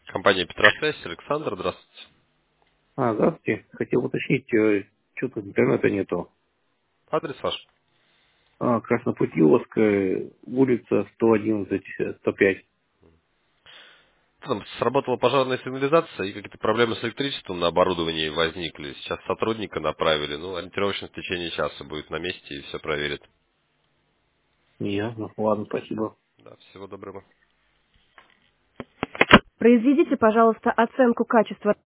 Компания Петросвязь, Александр, здравствуйте. Здравствуйте. Хотел уточнить, что-то интернета нету. Адрес ваш. Краснопутиловская, улица 111, 105. Там сработала пожарная сигнализация и какие-то проблемы с электричеством на оборудовании возникли. Сейчас сотрудника направили. Ну, ориентировочно в течение часа будет на месте и все проверит. Ясно. Ладно, спасибо. Да, всего доброго. Произведите, пожалуйста, оценку качества